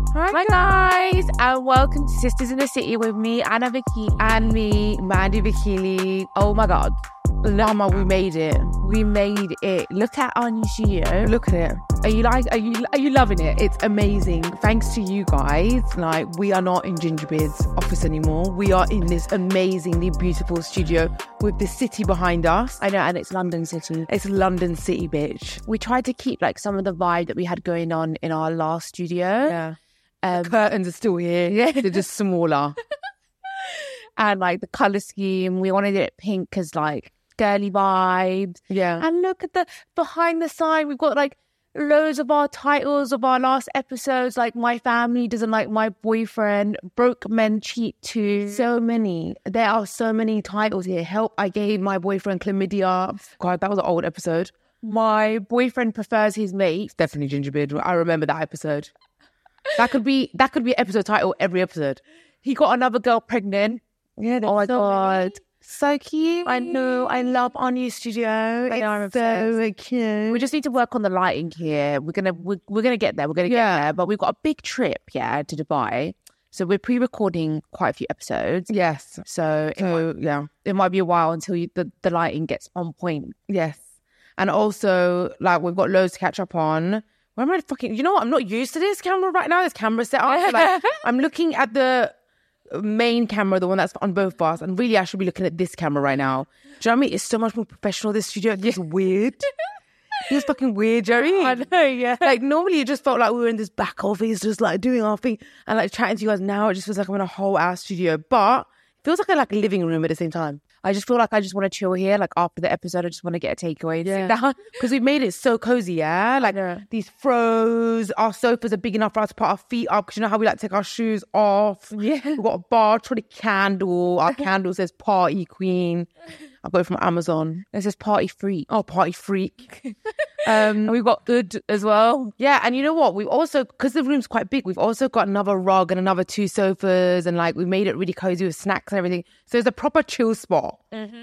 Hi guys, and welcome to Sisters in the City with me, Anna Vicky, and me, Mandy Vikili. Oh my God. Mama, we made it. We made it. Look at our new studio. Look at it. Are you loving it? It's amazing. Thanks to you guys. Like, we are not in Gingerbeard's office anymore. We are in this amazingly beautiful studio with the city behind us. I know, and it's London City. It's London City, bitch. We tried to keep like some of the vibe that we had going on in our last studio. Yeah. The curtains are still here. Yeah. They're just smaller. And like the colour scheme, we wanted it pink as like girly vibes. Yeah. And look at the behind the sign, we've got like loads of our titles of our last episodes, like My Family Doesn't Like My Boyfriend, Broke Men Cheat Too. So many. There are so many titles here. Help, I Gave My Boyfriend Chlamydia. God, that was an old episode. My Boyfriend Prefers His Mate. It's definitely Gingerbeard. I remember that episode. That could be episode title every episode. He got another girl pregnant. Yeah. Oh my God. So cute. I know. I love our new studio. It's so cute. We just need to work on the lighting here. We're gonna get there. We're gonna get there. But we've got a big trip, to Dubai. So we're pre-recording quite a few episodes. Yes. So it might be a while until the lighting gets on point. Yes. And also, like, we've got loads to catch up on. Where am I fucking... You know what? I'm not used to this camera right now. This camera set up. So, like, I'm looking at the main camera, the one that's on both of us, and really I should be looking at this camera right now. Do you know what I mean? It's so much more professional, this studio. It's weird. It's fucking weird, Jerry. I know, yeah. Like, normally it just felt like we were in this back office just like doing our thing and like chatting to you guys. Now it just feels like I'm in a whole ass studio, but it feels like a living room at the same time. I just feel like I just want to chill here. Like after the episode, I just want to get a takeaway. Yeah. Because we've made it so cozy, yeah? Like these throws, our sofas are big enough for us to put our feet up because you know how we like to take our shoes off. Yeah. We've got a bar, a candle. Our candle says Party Queen. I got it from Amazon. It says Party Freak. Oh, Party Freak. And we've got Oud as well. Yeah, and you know what? We've also, because the room's quite big, we've also got another rug and another 2 sofas, and like we made it really cozy with snacks and everything. So it's a proper chill spot.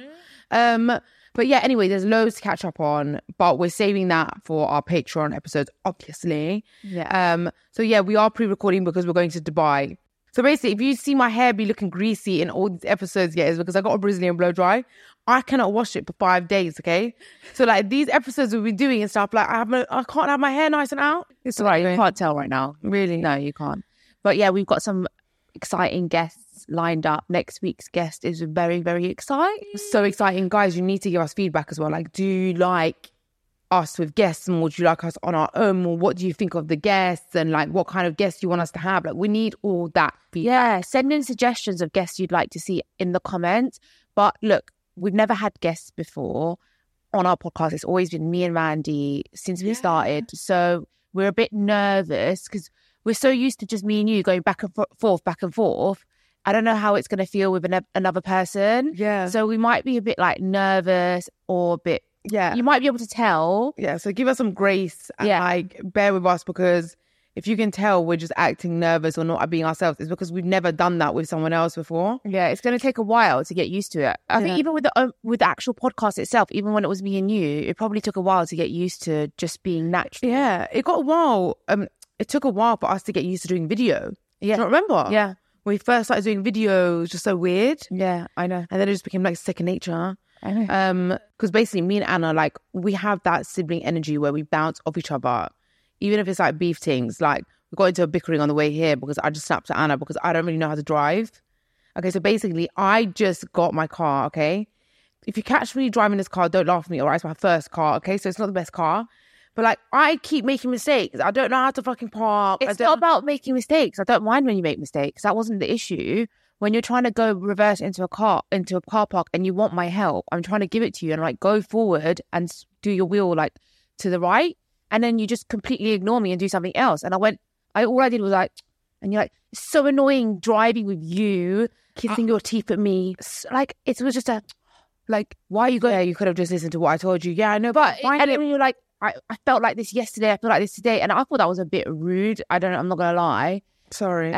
Mm-hmm. But yeah, anyway, there's loads to catch up on, but we're saving that for our Patreon episodes, obviously. Yeah. So yeah, we are pre-recording because we're going to Dubai. So basically, if you see my hair be looking greasy in all these episodes, it's because I got a Brazilian blow dry. I cannot wash it for 5 days, okay? So like these episodes we've been doing and stuff, like I can't have my hair nice and out. It's right. You can't tell right now. Really? No, you can't. But yeah, we've got some exciting guests lined up. Next week's guest is very, very exciting. So exciting. Guys, you need to give us feedback as well. Like, do you like us with guests more? Do you like us on our own more? What do you think of the guests? And like, what kind of guests you want us to have? Like, we need all that feedback. Yeah, send in suggestions of guests you'd like to see in the comments. But look, we've never had guests before on our podcast. It's always been me and Mandy since we started. So we're a bit nervous because we're so used to just me and you going back and forth. I don't know how it's going to feel with another person. Yeah. So we might be a bit like nervous or a bit... Yeah. You might be able to tell. Yeah, so give us some grace and like bear with us, because if you can tell we're just acting nervous or not being ourselves, it's because we've never done that with someone else before. Yeah, it's going to take a while to get used to it. I think even with the actual podcast itself, even when it was me and you, it probably took a while to get used to just being natural. Yeah, it got a while. It took a while for us to get used to doing video. Yeah. Do you remember? Yeah. When we first started doing video, it was just so weird. Yeah, I know. And then it just became like second nature. I know. Because basically me and Anna, like, we have that sibling energy where we bounce off each other. Even if it's like beef things, like we got into a bickering on the way here because I just snapped at Anna because I don't really know how to drive. Okay, so basically I just got my car, okay? If you catch me driving this car, don't laugh at me, all right? It's my first car, okay? So it's not the best car. But like, I keep making mistakes. I don't know how to fucking park. It's not about making mistakes. I don't mind when you make mistakes. That wasn't the issue. When you're trying to go reverse into a car park and you want my help, I'm trying to give it to you and like go forward and do your wheel like to the right. And then you just completely ignore me and do something else. And all I did was like, and you're like, it's so annoying driving with you, kissing your teeth at me. Like, it was just like, why are you going? Yeah, you could have just listened to what I told you. Yeah, I know. But you're like, I felt like this yesterday. I feel like this today. And I thought that was a bit rude. I'm not going to lie. Sorry.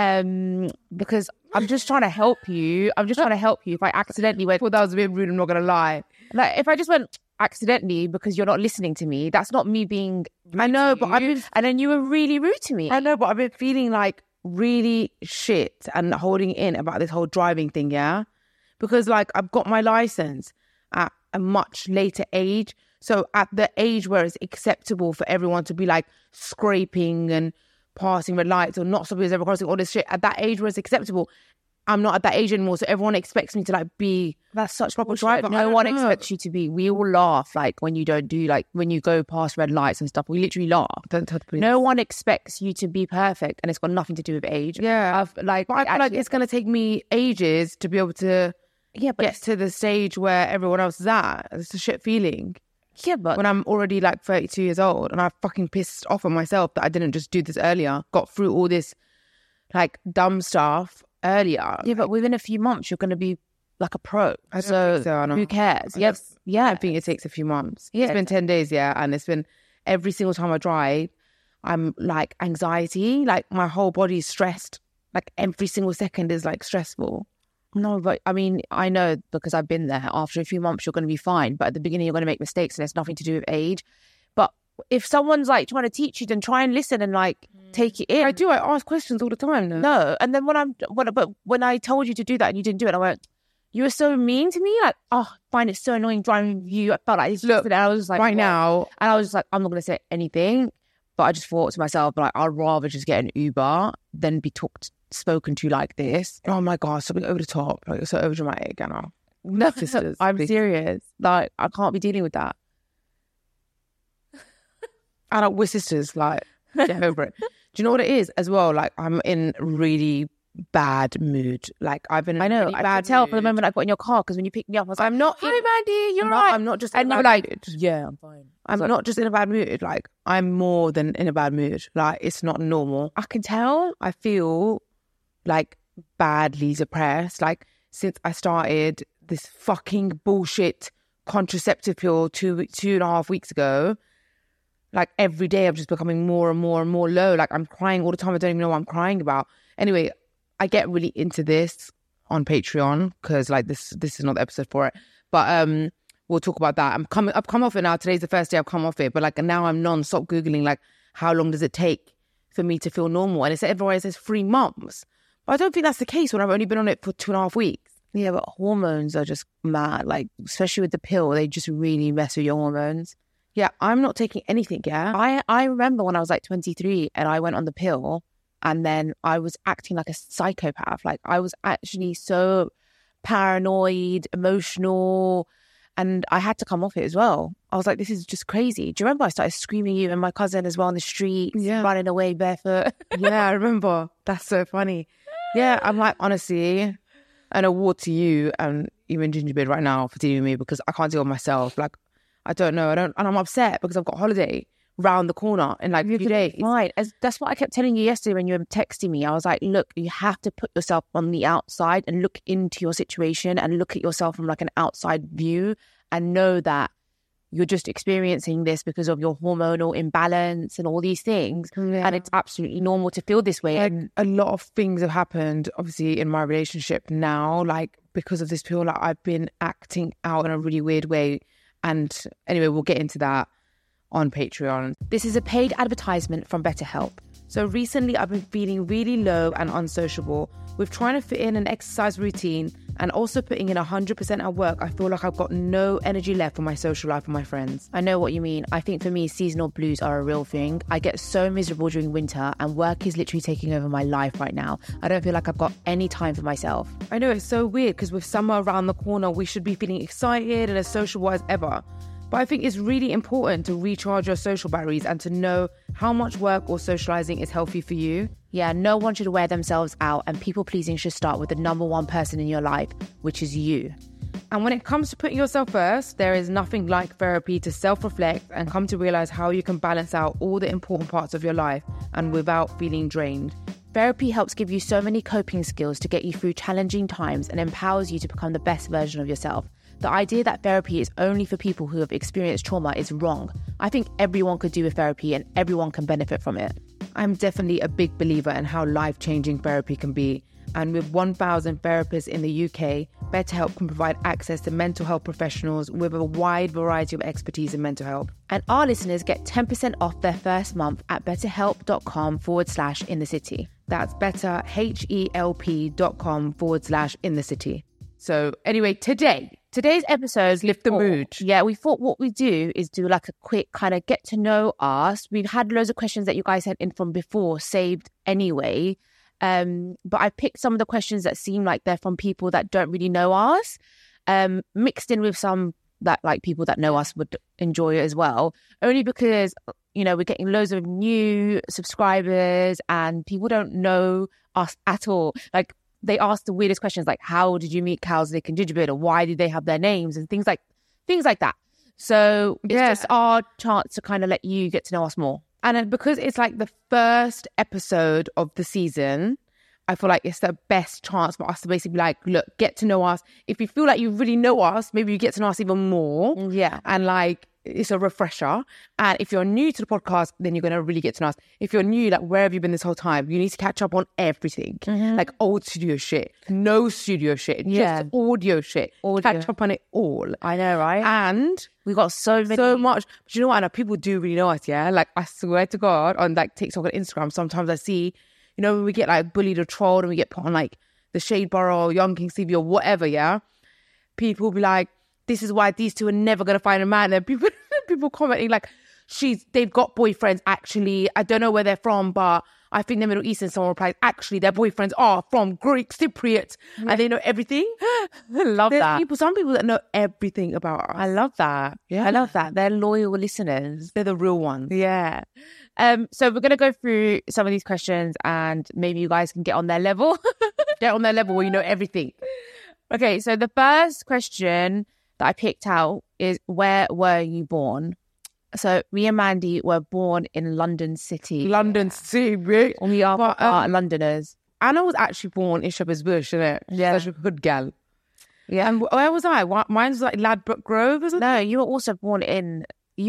Because I'm just trying to help you. If I accidentally went... Well, that was a bit rude, I'm not going to lie. Like, if I just went accidentally because you're not listening to me, that's not me being rude. I know, but I've been... And then you were really rude to me. I know, but I've been feeling like really shit and holding in about this whole driving thing, yeah? Because like I've got my license at a much later age. So at the age where it's acceptable for everyone to be like scraping and passing red lights or not stopping ever crossing, all this shit, at that age where it's acceptable, I'm not at that age anymore. So everyone expects me to like be That's such proper bullshit. driver. No one expects you to be. We all laugh like when you don't do like when you go past red lights and stuff. We literally laugh. Don't tell the police. No one expects you to be perfect, and it's got nothing to do with age. Yeah. I've like, But I feel like it's going to take me ages to be able to yeah, but get to the stage where everyone else is at. It's a shit feeling. yeah, but When I'm already like 32 years old and I fucking pissed off at myself that I didn't just do this earlier, got through all this like dumb stuff earlier. yeah, but within a few months you're going to be like a pro. I don't think so, Anna. Who cares? I Yep. just- Yeah. I think it takes a few months. Yeah. It's been 10 days, yeah. And it's been every single time I drive, I'm like anxiety, like my whole body is stressed. Like every single second is like stressful. No, but I mean, I know because I've been there. After a few months, you're going to be fine. But at the beginning, you're going to make mistakes and it's nothing to do with age. But if someone's like trying to teach you, then try and listen and like take it in. I do. I ask questions all the time. No. No. And then but when I told you to do that and you didn't do it, I went, you were so mean to me. Like, oh, I find it so annoying driving with you. I felt like, Look, and I was just like, right what? now, And I was just like, I'm not going to say anything. But I just thought to myself, like, I'd rather just get an Uber than be spoken to like this. oh my God, something over the top. Like, you're so overdramatic, Anna. No, Sisters, I'm please. serious. Like, I can't be dealing with that. Anna, we're sisters. Like, get over it. Do you know what it is as well? Like, I'm in really bad mood. Like, I've been in I a know. really I bad could tell mood. from the moment I got in your car because when you picked me up, I was like, I'm not. hi, Mandy, you're I'm right. not, I'm not just in And a you were bad like, mood. yeah, I'm fine. I'm not just in a bad mood. Like, I'm more than in a bad mood. Like, it's not normal. I can tell. I feel like badly depressed. Like, since I started this fucking bullshit contraceptive pill 2.5 weeks ago, like every day I'm just becoming more and more and more low. Like, I'm crying all the time. I don't even know what I'm crying about. Anyway, I get really into this on Patreon because like this is not the episode for it. But we'll talk about that. I've come off it now. Today's the first day I've come off it. But like now I'm non-stop Googling like how long does it take for me to feel normal? And it's everywhere it says 3 months. But I don't think that's the case when I've only been on it for 2.5 weeks. Yeah, but hormones are just mad. Like, especially with the pill, they just really mess with your hormones. Yeah, I'm not taking anything, yeah. I remember when I was like 23 and I went on the pill and then I was acting like a psychopath. Like, I was actually so paranoid, emotional, and I had to come off it as well. I was like, this is just crazy. Do you remember I started screaming at you and my cousin as well on the street, running away barefoot? Yeah, I remember. That's so funny. Yeah, I'm like, honestly, an award to you and even Gingerbread right now for dealing with me because I can't deal with myself. Like, I don't know. And I'm upset because I've got holiday round the corner in like a few days. Fine. That's what I kept telling you yesterday when you were texting me. I was like, look, you have to put yourself on the outside and look into your situation and look at yourself from like an outside view and know that you're just experiencing this because of your hormonal imbalance and all these things. Yeah. And it's absolutely normal to feel this way. Like, And a lot of things have happened, obviously, in my relationship now, like because of this pill. Like, I've been acting out in a really weird way. And anyway, we'll get into that on Patreon. this is a paid advertisement from BetterHelp. So recently I've been feeling really low and unsociable. With trying to fit in an exercise routine and also putting in 100% at work, I feel like I've got no energy left for my social life and my friends. I know what you mean. I think for me, seasonal blues are a real thing. I get so miserable during winter and work is literally taking over my life right now. I don't feel like I've got any time for myself. I know, it's so weird because with summer around the corner, we should be feeling excited and as sociable as ever. But I think it's really important to recharge your social batteries and to know how much work or socializing is healthy for you. Yeah, no one should wear themselves out and people pleasing should start with the number one person in your life, which is you. And when it comes to putting yourself first, there is nothing like therapy to self-reflect and come to realize how you can balance out all the important parts of your life and without feeling drained. Therapy helps give you so many coping skills to get you through challenging times and empowers you to become the best version of yourself. The idea that therapy is only for people who have experienced trauma is wrong. I think everyone could do with therapy and everyone can benefit from it. I'm definitely a big believer in how life-changing therapy can be. And with 1,000 therapists in the UK, BetterHelp can provide access to mental health professionals with a wide variety of expertise in mental health. And our listeners get 10% off their first month at betterhelp.com/inthecity. That's betterhelp.com/inthecity. So anyway, today's episode, Lift the Mood. Yeah, we thought what we do is do like a quick kind of get to know us. We've had loads of questions that you guys sent in from before saved anyway. But I picked some of the questions that seem like they're from people that don't really know us, mixed in with some that like people that know us would enjoy it as well. Only because, you know, we're getting loads of new subscribers and people don't know us at all. Like they ask the weirdest questions like, how did you meet Cowslick and Gingerbread, or why did they have their names, and things like that. So it's just our chance to kind of let you get to know us more. And then because it's like the first episode of the season, I feel like it's the best chance for us to basically be like, look, get to know us. If you feel like you really know us, maybe you get to know us even more. Yeah. And like, it's a refresher. And if you're new to the podcast, then you're going to really get to know us. If you're new, like, where have you been this whole time? You need to catch up on everything. Like old studio shit, no studio shit, just audio shit. Catch up on it all. I know, right? And we got so much. But you know what, Anna? People do really know us, yeah? Like, I swear to God, on like TikTok and Instagram, sometimes I see, you know, when we get like bullied or trolled and we get put on like the Shade Bar or Young King TV or whatever, yeah? People be like, this is why these two are never going to find a man. And people commenting like, they've got boyfriends, actually. I don't know where they're from, but I think they're Middle Eastern. Someone replies, actually, their boyfriends are from Greek Cypriot and they know everything. I love that. Some people that know everything about us. I love that. Yeah. I love that. They're loyal listeners. They're the real ones. Yeah. So we're going to go through some of these questions and maybe you guys can get on their level. Get on their level where you know everything. Okay, so the first question that I picked out is, where were you born? So me and Mandy were born in London City. London City, right? We are Londoners. Anna was actually born in Shepherd's Bush, isn't it? Yeah. Such a hood gal. Yeah. And where was I? Mine was like Ladbroke Grove, isn't it? No, you were also born in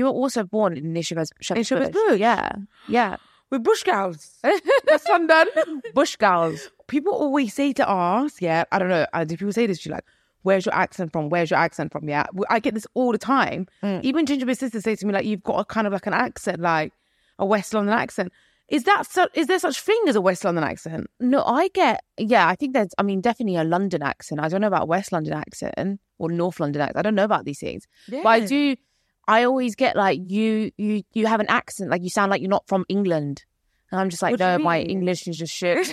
Shepherd's Shepherd's Bush. Yeah. Yeah. We're bush gals. That's London. Bush gals. People always say to us, yeah, I don't know, do people say this to you, like, where's your accent from? Where's your accent from? Yeah, I get this all the time. Even Gingerbread sisters say to me, like, you've got a kind of like an accent, like a West London accent. Is there such thing as a West London accent? No, I think there's, definitely a London accent. I don't know about West London accent or North London accent. I don't know about these things. Yeah. But I always get like, you have an accent, like you sound like you're not from England. And I'm just like, no, my English is just shit.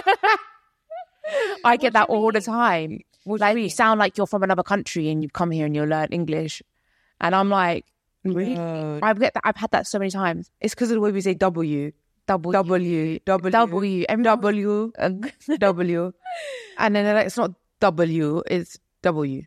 I get that all the time. Like, you sound like you're from another country and you've come here and you learn English. And I'm like, really? I've had that so many times. It's because of the way we say W. W. And then they're like, it's not W, it's W.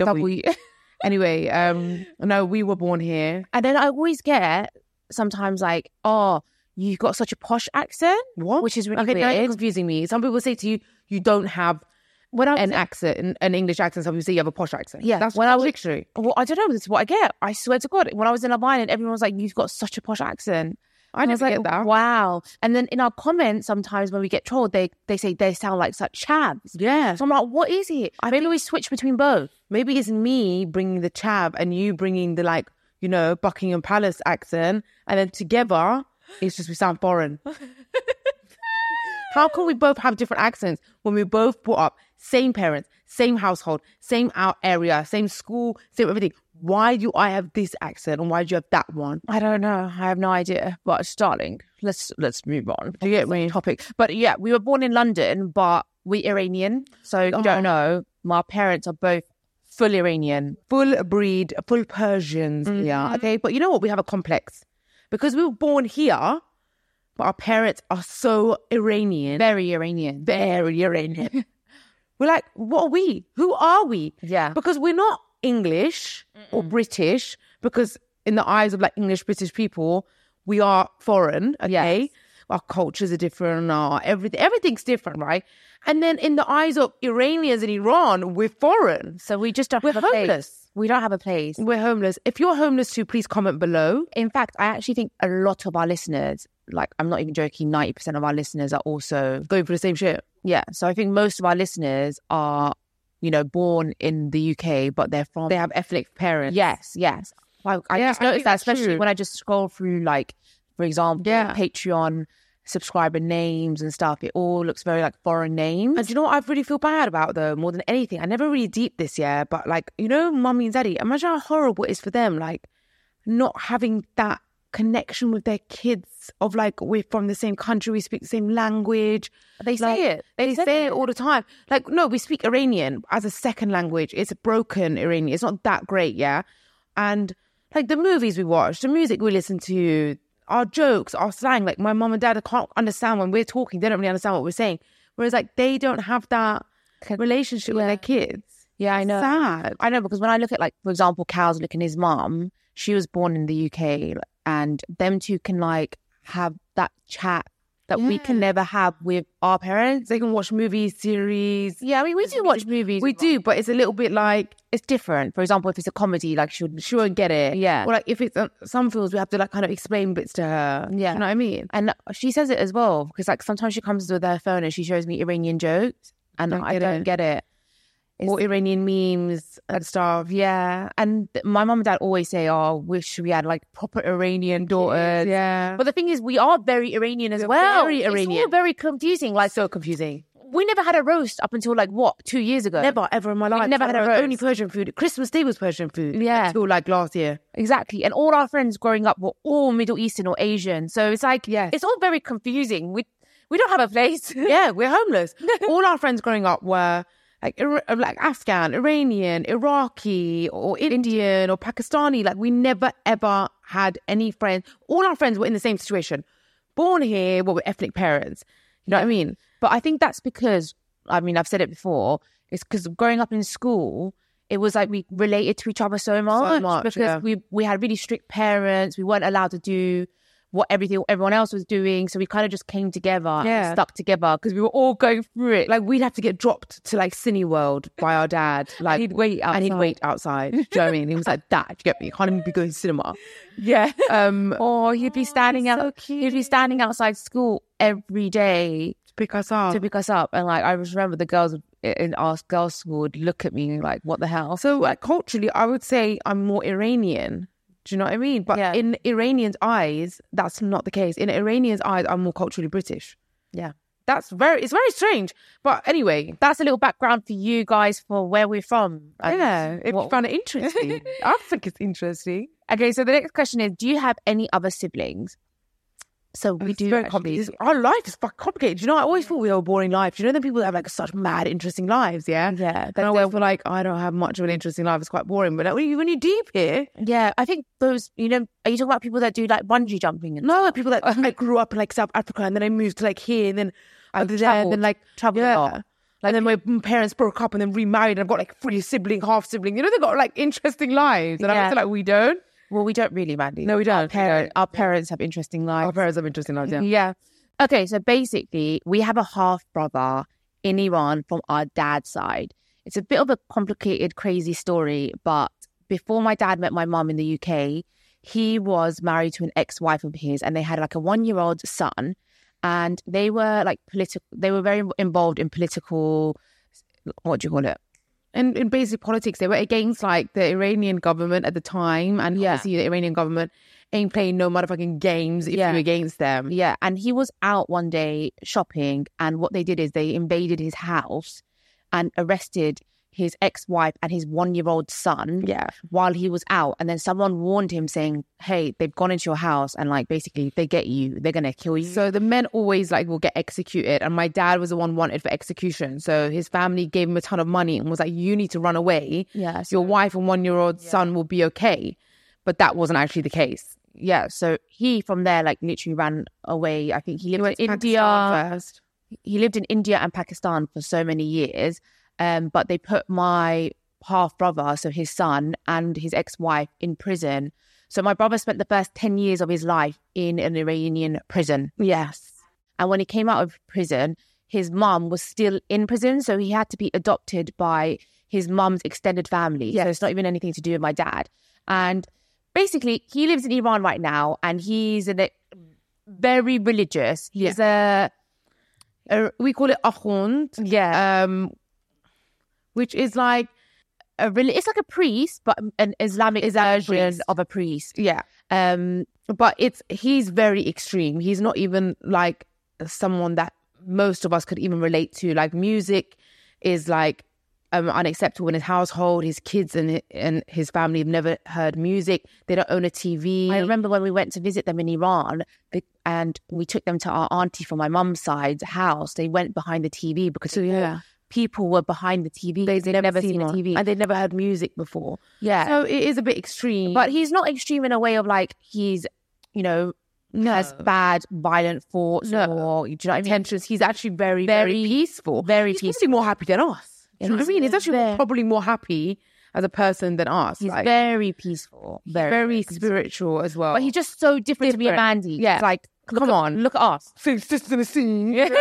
Anyway, no, we were born here. And then I always get sometimes like, oh, you've got such a posh accent. What? Which is really weird. Now you're confusing me. Some people say to you, you don't have an accent, an English accent. Some people say you have a posh accent. Yeah. That's contradictory. Well, I don't know. This is what I get. I swear to God. When I was in Love Island, everyone was like, you've got such a posh accent. I never get that. Wow. And then in our comments, sometimes when we get trolled, they say they sound like such chavs. Yeah. So I'm like, what is it? Maybe we switch between both. Maybe it's me bringing the chav and you bringing the, like, you know, Buckingham Palace accent. And then together, it's just we sound foreign. How can we both have different accents when we both brought up same parents, same household, same area, same school, same everything? Why do I have this accent and why do you have that one? I don't know. I have no idea. But darling, let's move on. Do you get me? Topic. But yeah, we were born in London, but we're Iranian. So you don't know, my parents are both full Iranian. Full breed, full Persians. Mm-hmm. Yeah. Okay. But you know what? We have a complex. Because we were born here, but our parents are so Iranian. Very Iranian. Very Iranian. We're like, what are we? Who are we? Yeah. Because we're not English or British, because in the eyes of like English, British people, we are foreign, okay? Yes. Our cultures are different, everything's different, right? And then in the eyes of Iranians in Iran, we're foreign. So we just don't have a homeless. Place. We don't have a place. We're homeless. If you're homeless too, please comment below. In fact, I actually think a lot of our listeners, like, I'm not even joking, 90% of our listeners are also going for the same shit. Yeah. So I think most of our listeners are, you know, born in the UK, but they have ethnic parents. Yes. Like, I just noticed that, especially when I just scroll through, like, for example, Patreon subscriber names and stuff. It all looks very like foreign names. And do you know what I really feel bad about, though, more than anything? I never really deep this, but like, you know, mummy and daddy, imagine how horrible it is for them, like, not having that connection with their kids of like, we're from the same country, we speak the same language. They say it. They say it all the time. Like, no, we speak Iranian as a second language. It's a broken Iranian. It's not that great, And like the movies we watch, the music we listen to, our jokes, our slang, like my mum and dad can't understand when we're talking. They don't really understand what we're saying. Whereas like they don't have that relationship with their kids. Yeah, I know. Sad. I know, because when I look at, like, for example, Cowslick and his mum, she was born in the UK, and them two can like have that chat that we can never have with our parents. They can watch movies, series. Yeah, I mean, we do watch movies. We do, but it's a little bit like, it's different. For example, if it's a comedy, like she won't get it. Yeah. Or like if it's some films, we have to like kind of explain bits to her. Yeah. You know what I mean? And she says it as well, because like sometimes she comes with her phone and she shows me Iranian jokes and I don't get it. Or Iranian memes and stuff. Yeah. And my mum and dad always say, oh, wish we had like proper Iranian daughters. Yeah. But the thing is, we are very Iranian as well. Very Iranian. It's all very confusing. Like, so confusing. We never had a roast up until like, what, 2 years ago? Never, ever in my life. Never had a roast. Only Persian food. Christmas Day was Persian food. Yeah. Until like last year. Exactly. And all our friends growing up were all Middle Eastern or Asian. So it's like, it's all very confusing. We don't have a place. Yeah, we're homeless. All our friends growing up were like Afghan, Iranian, Iraqi, or Indian, or Pakistani. Like, we never, ever had any friends. All our friends were in the same situation. Born here, but with ethnic parents. You know what I mean? But I think that's because, I mean, I've said it before, it's because growing up in school, it was like we related to each other so much because we had really strict parents. We weren't allowed to do what everyone else was doing. So we kind of just came together and stuck together because we were all going through it. Like, we'd have to get dropped to like Cineworld by our dad. Like, he'd wait outside. And he'd wait outside. Do you know what I mean? He was like, Dad, you get me? You can't even be going to cinema. Yeah. Or he'd be standing he'd be standing outside school every day to pick us up. And like, I just remember the girls in our girls' school would look at me like, what the hell? So like, culturally, I would say I'm more Iranian. Do you know what I mean? But in Iranians' eyes, that's not the case. In Iranians' eyes, I'm more culturally British. Yeah. It's very strange. But anyway, that's a little background for you guys for where we're from. If you found it interesting. I think it's interesting. Okay, so the next question is, do you have any other siblings? So we do. Very complicated. Our life is fucking complicated. You know, I always thought we had a boring life. You know, the people that have like such mad, interesting lives. Yeah. Yeah. And I feel like I don't have much of an interesting life. It's quite boring. But like, when you're deep here, yeah, I think those. You know, are you talking about people that do like bungee jumping? No, people that I grew up in like South Africa, and then I moved to like here, and then I was there, and then like traveled a lot. Like, and then my parents broke up and then remarried, and I've got like 3 siblings, half sibling. You know, they've got like interesting lives, and I feel like we don't. Well, we don't really, Mandy. No, we don't. Our parents have interesting lives. Our parents have interesting lives, yeah. Yeah. Okay, so basically, we have a half-brother in Iran from our dad's side. It's a bit of a complicated, crazy story, but before my dad met my mum in the UK, he was married to an ex-wife of his, and they had like a 1-year-old son, and they were like they were very involved in political, what do you call it? In basic politics. They were against like the Iranian government at the time, and obviously the Iranian government ain't playing no motherfucking games if you're against them. Yeah, and he was out one day shopping, and what they did is they invaded his house and arrested his ex-wife and his 1-year-old son while he was out. And then someone warned him saying, hey, they've gone into your house and like basically if they get you, they're going to kill you. So the men always like will get executed. And my dad was the one wanted for execution. So his family gave him a ton of money and was like, you need to run away. Yeah, your wife and 1-year-old son will be okay. But that wasn't actually the case. Yeah. So he from there like literally ran away. I think he lived in India first. He lived in India and Pakistan for so many years. But they put my half brother, so his son, and his ex-wife in prison. So my brother spent the first 10 years of his life in an Iranian prison. Yes. And when he came out of prison, his mum was still in prison. So he had to be adopted by his mum's extended family. Yes. So it's not even anything to do with my dad. And basically, he lives in Iran right now, and he's very religious. we call it akhund. Yeah. Which is like It's like a priest, but an Islamic version of a priest. Yeah. But he's very extreme. He's not even like someone that most of us could even relate to. Like music is like unacceptable in his household. His kids and his family have never heard music. They don't own a TV. I remember when we went to visit them in Iran and we took them to our auntie from my mum's side's house. They went behind the TV because people were behind the TV. They'd never seen the TV. And they'd never heard music before. Yeah. So it is a bit extreme. But he's not extreme in a way of like he's, has bad, violent thoughts or, do you know what I mean? Intentions. He's actually very, very peaceful. Very he's peaceful. Probably more happy than us. Do you know what I mean? He's actually probably more happy as a person than us. He's very peaceful. Very spiritual as well. But he's just so different to me and Mandy. Yeah. It's like, come on. Look at us. Sisters in the scene. Yeah.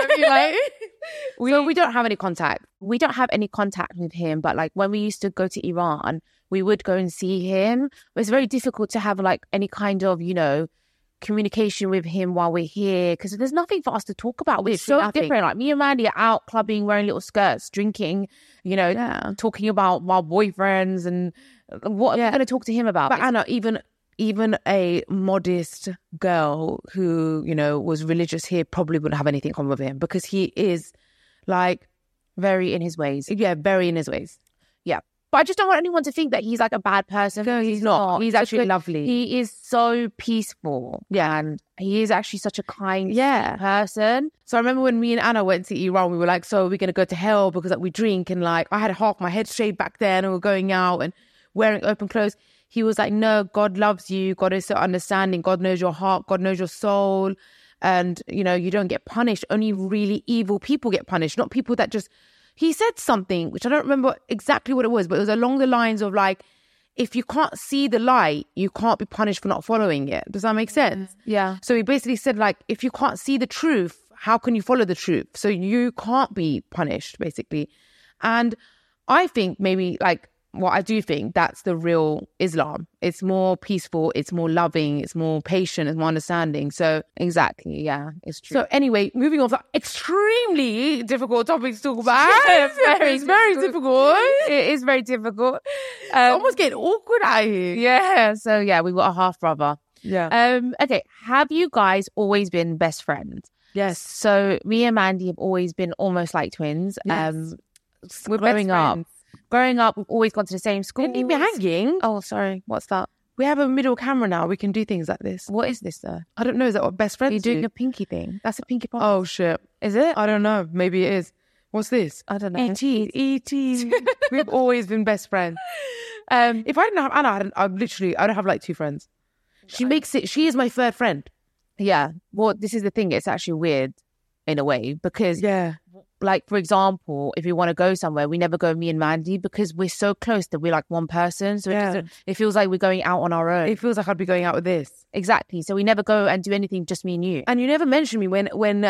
So we don't have any contact. We don't have any contact with him, but like when we used to go to Iran, we would go and see him. But it's very difficult to have like any kind of, communication with him while we're here because there's nothing for us to talk about. We're so different. Like me and Mandy are out clubbing, wearing little skirts, drinking, talking about my boyfriends and what are we going to talk to him about? But Anna, even a modest girl who, was religious here probably wouldn't have anything on with him because he is like very in his ways. Yeah, very in his ways. Yeah. But I just don't want anyone to think that he's like a bad person. No, he's not. He's actually lovely. He is so peaceful. Yeah. And he is actually such a kind person. So I remember when me and Anna went to Iran, we were like, so we're going to go to hell because we drink. And like, I had half my head shaved back then and we were going out and wearing open clothes. He was like, no, God loves you. God is so understanding. God knows your heart. God knows your soul. And, you don't get punished. Only really evil people get punished, not people that just... He said something, which I don't remember exactly what it was, but it was along the lines of like, if you can't see the light, you can't be punished for not following it. Does that make sense? Yeah. So he basically said like, if you can't see the truth, how can you follow the truth? So you can't be punished, basically. And I think maybe like, well, I do think that's the real Islam. It's more peaceful, it's more loving, it's more patient, it's more understanding. So exactly, yeah, it's true. So anyway, moving on to extremely difficult topics to talk about. It's very difficult. It is very difficult. Almost getting awkward out here. Yeah. So yeah, we got a half brother. Yeah. Okay. Have you guys always been best friends? Yes. So me and Mandy have always been almost like twins. Yes. We're Growing up, we've always gone to the same school. Didn't leave me hanging. Oh, sorry. What's that? We have a middle camera now. We can do things like this. What is this, though? I don't know. Is that what best friends You're doing do? a pinky thing. That's a pinky promise. Oh, shit. Is it? I don't know. Maybe it is. What's this? I don't know. E.T. We've always been best friends. If I didn't have Anna, I don't have like two friends. She is my third friend. Yeah. Well, this is the thing. It's actually weird in a way because... Yeah. Like, for example, if we want to go somewhere, we never go me and Mandy because we're so close that we're like one person. So it feels like we're going out on our own. It feels like I'd be going out with this. Exactly. So we never go and do anything, just me and you. And you never mention me when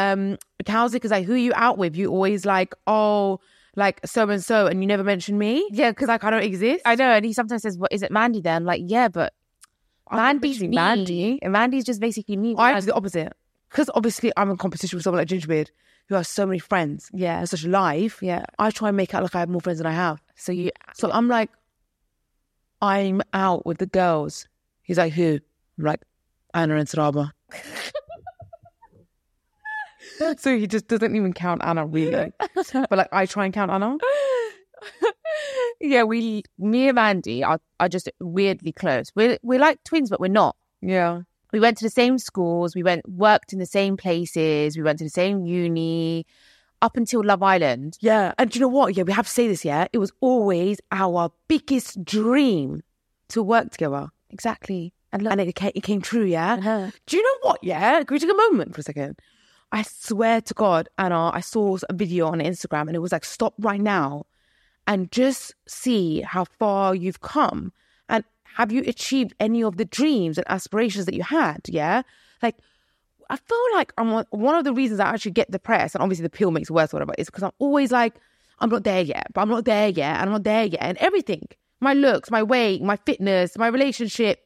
Kowzik is like, who are you out with? You always like, oh, like so-and-so. And you never mention me. Yeah, because like I don't exist. I know. And he sometimes says, well, is it Mandy then? I'm like, yeah, but Mandy's me. Mandy. And Mandy's just basically me. I do the opposite. Because obviously I'm in competition with someone like Gingerbeard who has so many friends. Yeah. And such life. Yeah. I try and make out like I have more friends than I have. So I'm like, I'm out with the girls. He's like, who? I'm like, Anna and Saraba. So he just doesn't even count Anna really. But like I try and count Anna. Yeah, me and Mandy are just weirdly close. We're like twins, but we're not. Yeah. We went to the same schools. We worked in the same places. We went to the same uni up until Love Island. Yeah. And do you know what? Yeah, we have to say this, yeah? It was always our biggest dream to work together. Exactly. And it came true, yeah? Uh-huh. Do you know what, yeah? Can we take a moment for a second? I swear to God, Anna, I saw a video on Instagram and it was like, stop right now and just see how far you've come. And have you achieved any of the dreams and aspirations that you had? Yeah. Like, I feel like one of the reasons I actually get depressed, and obviously the pill makes it worse, whatever, is because I'm always like, I'm not there yet, but I'm not there yet, and I'm not there yet. And everything, my looks, my weight, my fitness, my relationship,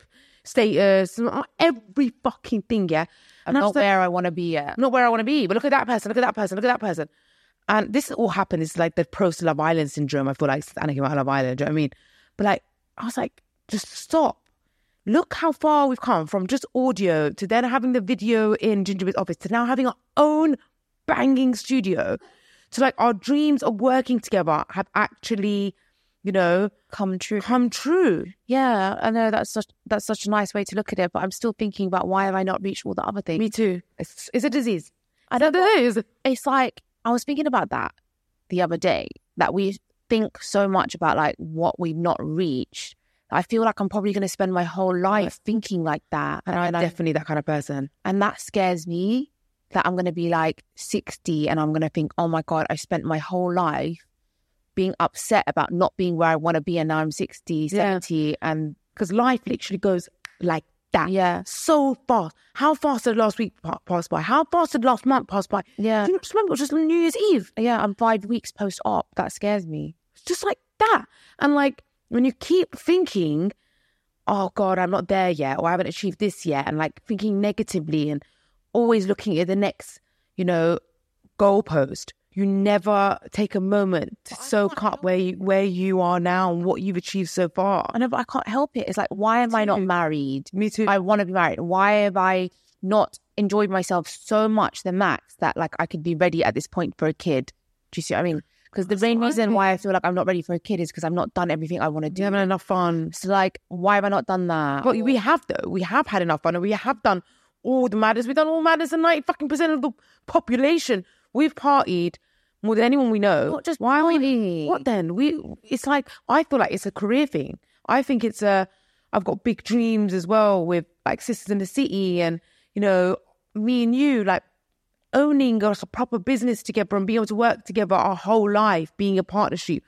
status, every fucking thing, yeah. I'm not where I want to be yet. Not where I want to be, but look at that person, look at that person, look at that person. And this all happened. It's like the post Love Island syndrome. I feel like Anna came out of Love Island, do you know what I mean? But like, I was like, just stop. Look how far we've come from just audio to then having the video in Gingerbread's office to now having our own banging studio. To like our dreams of working together have actually, you know, come true. Yeah, I know that's such a nice way to look at it. But I'm still thinking about why have I not reached all the other things? Me too. It's a disease. I don't know. It's like, I was thinking about that the other day, that we think so much about like what we've not reached. I feel like I'm probably going to spend my whole life thinking like that. And I'm definitely that kind of person. And that scares me, that I'm going to be like 60 and I'm going to think, oh my God, I spent my whole life being upset about not being where I want to be. And now I'm 60, 70. And because life literally goes like that. Yeah. So fast. How fast did last week pass by? How fast did last month pass by? Yeah. Do you just remember it was just New Year's Eve? Yeah, I'm 5 weeks post-op. That scares me. It's just like that. And like, when you keep thinking, oh God, I'm not there yet, or I haven't achieved this yet, and like thinking negatively and always looking at the next, you know, goalpost, you never take a moment to soak up where you are now and what you've achieved so far. I know, but I can't help it. It's like, why am I not married? Me too. I want to be married. Why have I not enjoyed myself so much, the max, that like I could be ready at this point for a kid? Do you see what I mean? Because the main reason why I feel like I'm not ready for a kid is because I've not done everything I want to do. You haven't had enough fun. So like, why have I not done that? Well, we have though. We have had enough fun, and we have done all the madness. We've done all madness, and 90% of the population, we've partied more than anyone we know. Not just why we? What then? It's like, I feel like it's a career thing. I think I've got big dreams as well with like Sisters in the City, and you know, me and you like owning a proper business together and being able to work together our whole life, being a partnership,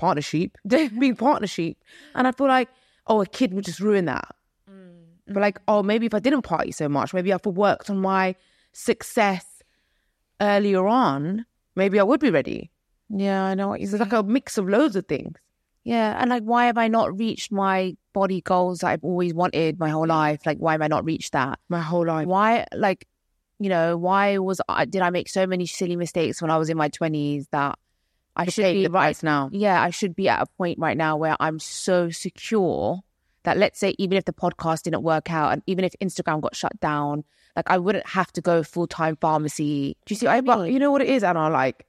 being partnership. And I feel like, oh, a kid would just ruin that. But like, oh, maybe if I didn't party so much, maybe if I worked on my success earlier on, maybe I would be ready. Yeah, I know what It's like a mix of loads of things. Yeah, and like, why have I not reached my body goals that I've always wanted my whole life? Like, why have I not reached that? My whole life. Why, like, you know, did I make so many silly mistakes when I was in my 20s that I should be right now? Yeah, I should be at a point right now where I'm so secure that, let's say, even if the podcast didn't work out and even if Instagram got shut down, like I wouldn't have to go full-time pharmacy. Do you see what I mean? But you know what it is, Anna? Like,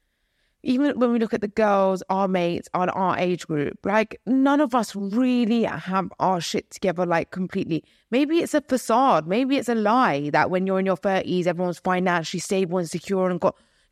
even when we look at the girls, our mates, on our age group, like none of us really have our shit together like completely. Maybe it's a facade. Maybe it's a lie that when you're in your 30s, everyone's financially stable and secure and got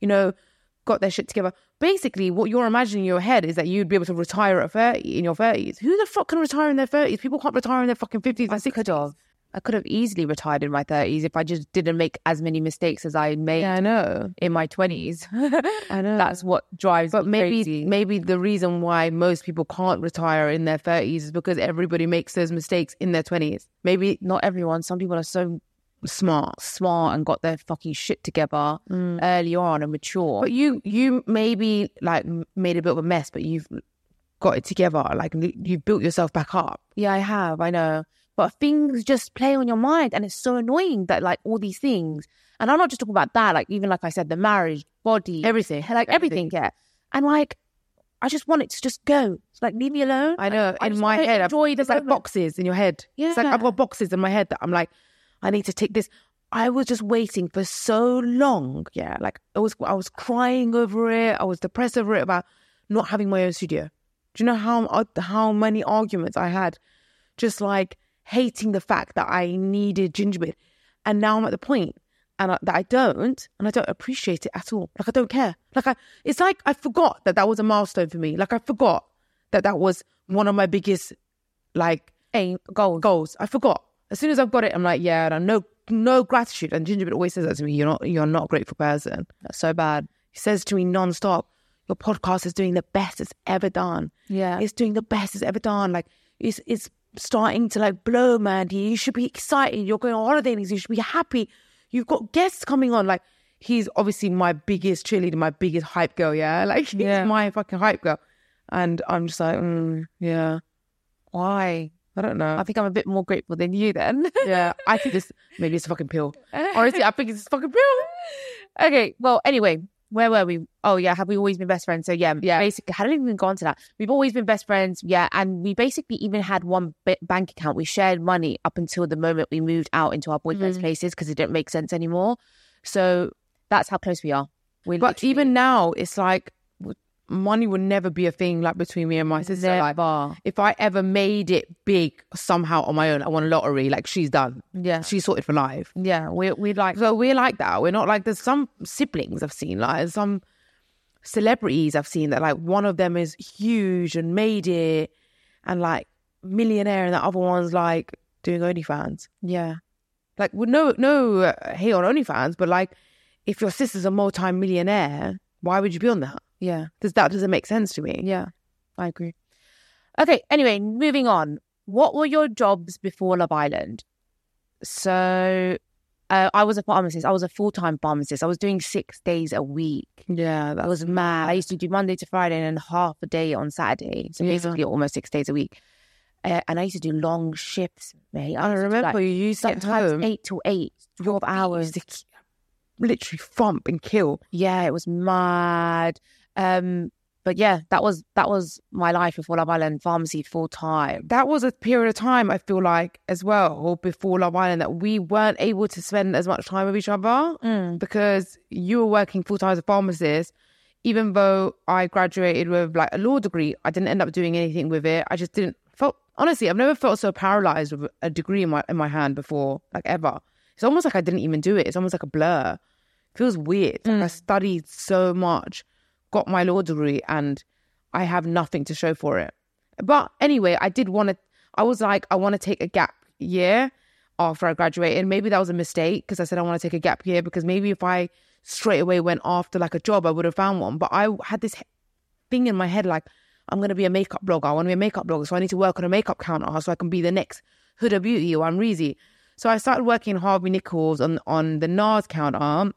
their shit together. Basically, what you're imagining in your head is that you'd be able to retire at 30 in your 30s. Who the fuck can retire in their 30s? People can't retire in their fucking 50s and 60s. I could have easily retired in my 30s if I just didn't make as many mistakes as I made in my 20s. I know. That's what drives me crazy. Maybe the reason why most people can't retire in their 30s is because everybody makes those mistakes in their 20s. Maybe not everyone. Some people are so smart and got their fucking shit together early on and mature. But you maybe like made a bit of a mess, but you've got it together. Like you've built yourself back up. Yeah, I have. I know. But things just play on your mind, and it's so annoying that like all these things, and I'm not just talking about that, like even like I said, the marriage, body, everything, like everything, yeah. And like, I just want it to just go. It's like, leave me alone. I know. In my head, there's like boxes in your head. Yeah. It's like I've got boxes in my head that I'm like, I need to take this. I was just waiting for so long. Yeah, like I was crying over it. I was depressed over it about not having my own studio. Do you know how many arguments I had, just like hating the fact that I needed Gingerbread, and now I'm at the point that I don't appreciate it at all. Like I don't care. Like it's like I forgot that was a milestone for me. Like I forgot that was one of my biggest like goals. I forgot. As soon as I've got it, I'm like, yeah, and no gratitude. And Gingerbread always says that to me. You're not a grateful person. That's so bad. He says to me nonstop, your podcast is doing the best it's ever done. Yeah, it's doing the best it's ever done. Like it's starting to like blow, man. You should be excited. You're going on holiday and you should be happy. You've got guests coming on. Like he's obviously my biggest cheerleader, my biggest hype girl. Yeah, like he's my fucking hype girl. And I'm just like, yeah. Why? I don't know. I think I'm a bit more grateful than you then. Yeah, I think maybe it's a fucking pill. Honestly, I think it's a fucking pill. Okay, well, anyway, where were we? Oh, yeah, have we always been best friends? So, yeah, basically, I hadn't even gone to that. We've always been best friends, yeah, and we basically even had one bank account. We shared money up until the moment we moved out into our boyfriend's places because it didn't make sense anymore. So that's how close we are. But even now, it's like money would never be a thing like between me and my sister. Never. Like, if I ever made it big somehow on my own, I won a lottery, like she's done. Yeah. She's sorted for life. Yeah, we're like... So we're like that. We're not like, there's some siblings I've seen, like some celebrities I've seen that like one of them is huge and made it and like millionaire and the other one's like doing OnlyFans. Yeah. Like, with no hate on OnlyFans, but like if your sister's a multi-millionaire, why would you be on that? Yeah. That doesn't make sense to me. Yeah, I agree. Okay, anyway, moving on. What were your jobs before Love Island? So I was a pharmacist. I was a full-time pharmacist. I was doing 6 days a week. Yeah, that was mad. I used to do Monday to Friday and then half a day on Saturday. So basically almost 6 days a week. And I used to do long shifts, mate. I remember you used to sometimes 8 to 8, 12 hours. Literally thump and kill. Yeah, it was mad. But yeah, that was my life before Love Island, pharmacy full time. That was a period of time, I feel like, as well, before Love Island, that we weren't able to spend as much time with each other because you were working full time as a pharmacist. Even though I graduated with like a law degree, I didn't end up doing anything with it. I just didn't honestly, I've never felt so paralyzed with a degree in my hand before, like ever. It's almost like I didn't even do it. It's almost like a blur. It feels weird. Like I studied so much, got my law degree, and I have nothing to show for it. But anyway, I was like, I want to take a gap year after I graduated. Maybe that was a mistake because I said I want to take a gap year because maybe if I straight away went after like a job, I would have found one. But I had this thing in my head like, I'm going to be a makeup blogger. I want to be a makeup blogger. So I need to work on a makeup counter so I can be the next Huda Beauty or Amrezy. So I started working in Harvey Nichols on the NARS counter. And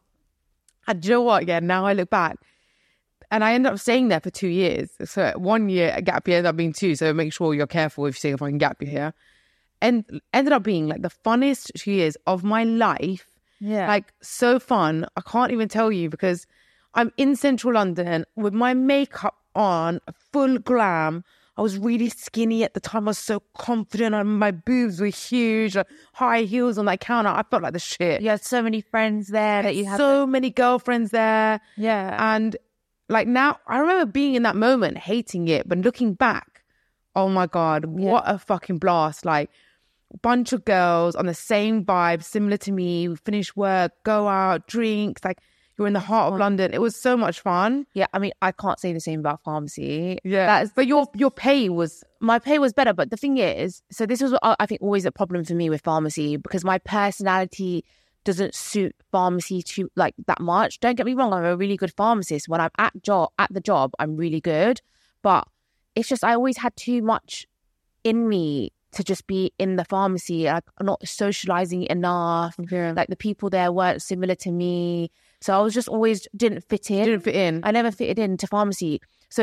do you know what? Yeah, now I look back. And I ended up staying there for 2 years. So 1 year, a gap year ended up being 2. So make sure you're careful if you're saying if I can gap year here. And ended up being like the funnest 2 years of my life. Yeah. Like so fun. I can't even tell you because I'm in central London with my makeup on, full glam. I was really skinny at the time. I was so confident and my boobs were huge, high heels on that counter. I felt like the shit. You had so many friends there that you had. So many girlfriends there. Yeah. And like now, I remember being in that moment, hating it, but looking back, oh my God, what a fucking blast. Like bunch of girls on the same vibe, similar to me. We finish work, go out, drinks, like you're in the heart of London. It was so much fun. Yeah, I mean, I can't say the same about pharmacy. Yeah, but your pay was... My pay was better, but the thing is, so this was, I think, always a problem for me with pharmacy because my personality doesn't suit pharmacy too like that much. Don't get me wrong, I'm a really good pharmacist. When I'm at the job, I'm really good. But it's just I always had too much in me to just be in the pharmacy. Like, I'm not socializing enough. Yeah. Like the people there weren't similar to me. So I was just always didn't fit in. I never fitted into pharmacy. So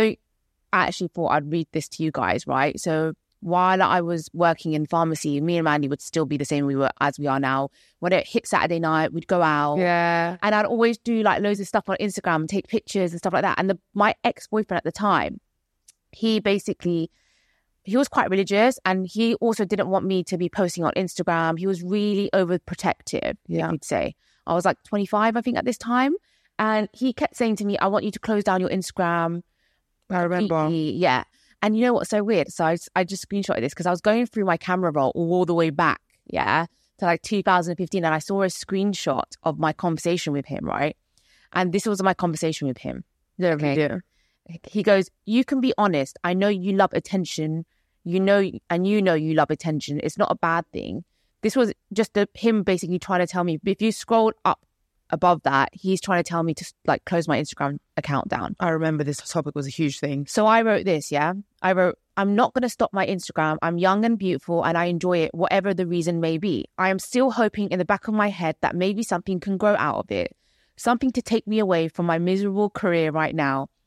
I actually thought I'd read this to you guys, right? So while I was working in pharmacy, me and Mandy would still be the same as we are now. When it hit Saturday night, we'd go out. Yeah. And I'd always do like loads of stuff on Instagram, take pictures and stuff like that. And my ex-boyfriend at the time, he was quite religious and he also didn't want me to be posting on Instagram. He was really overprotective, you could say. I was like 25, I think, at this time. And he kept saying to me, I want you to close down your Instagram. I remember. Yeah. And you know what's so weird? So I just screenshotted this because I was going through my camera roll all the way back, to like 2015. And I saw a screenshot of my conversation with him, right? And this was my conversation with him. Okay. Yeah. He goes, you can be honest. I know you love attention. You know you love attention. It's not a bad thing. This was just him basically trying to tell me, if you scroll up above that, he's trying to tell me to like close my Instagram account down. I remember this topic was a huge thing. So I wrote this, I wrote, I'm not going to stop my Instagram. I'm young and beautiful and I enjoy it, whatever the reason may be. I am still hoping in the back of my head that maybe something can grow out of it. Something to take me away from my miserable career right now.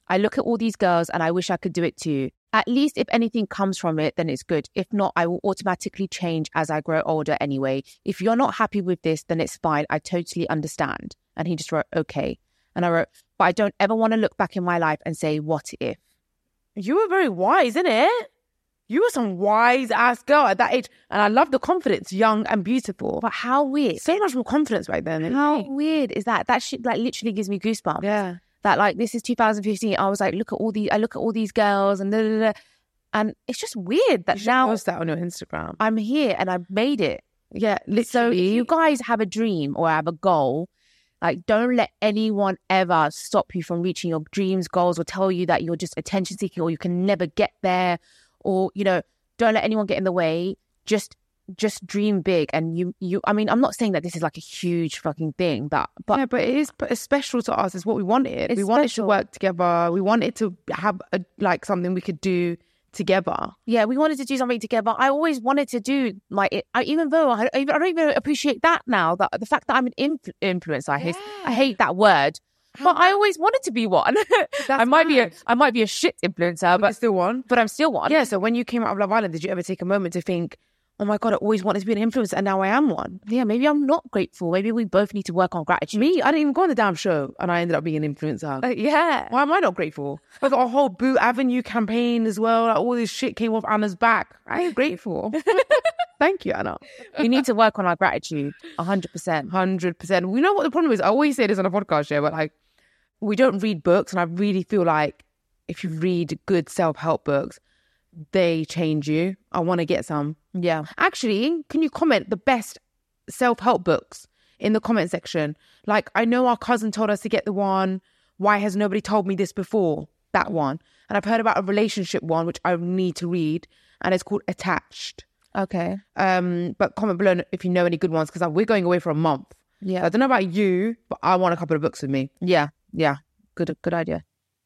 I look at all these girls and I wish I could do it too. At least if anything comes from it, then it's good. If not, I will automatically change as I grow older anyway. If you're not happy with this, then it's fine. I totally understand. And he just wrote, okay. And I wrote, but I don't ever want to look back in my life and say, what if? You were very wise, innit? You were some wise ass girl at that age. And I love the confidence, young and beautiful. But how weird. So much more confidence back then. How weird is that? That shit like literally gives me goosebumps. Yeah. That like, this is 2015. I was like, I look at all these girls and da, da, da. And it's just weird that now now post that on your Instagram. I'm here and I've made it. Yeah, literally. So if you guys have a dream or have a goal, like don't let anyone ever stop you from reaching your dreams, goals, or tell you that you're just attention seeking or you can never get there, or don't let anyone get in the way. Just dream big. And you I mean, I'm not saying that this is like a huge fucking thing, but yeah, but it is special to us. It's what we wanted. We wanted to work together. We wanted to have something we could do together. Yeah, we wanted to do something together. I always wanted to do even though I don't even appreciate that now, that the fact that I'm an influencer. I hate that word. But I always wanted to be one. I might be a shit influencer, but still one. But I'm still one. Yeah. So when you came out of Love Island, did you ever take a moment to think, oh my God, I always wanted to be an influencer and now I am one? Yeah, maybe I'm not grateful. Maybe we both need to work on gratitude. Me, I didn't even go on the damn show and I ended up being an influencer. Yeah. Why am I not grateful? I got a whole Boo Avenue campaign as well. Like, all this shit came off Anna's back. I ain't grateful. Thank you, Anna. We need to work on our gratitude. 100%. 100%. We know what the problem is. I always say this on a podcast, yeah, but like, we don't read books. And I really feel like if you read good self-help books, they change you. I want to get some. Yeah. Actually, can you comment the best self-help books in the comment section? Like, I know our cousin told us to get the one, Why Has Nobody Told Me This Before? That one. And I've heard about a relationship one, which I need to read. And it's called Attached. Okay. But comment below if you know any good ones, because we're going away for a month. Yeah. I don't know about you, but I want a couple of books with me. Yeah. Good idea.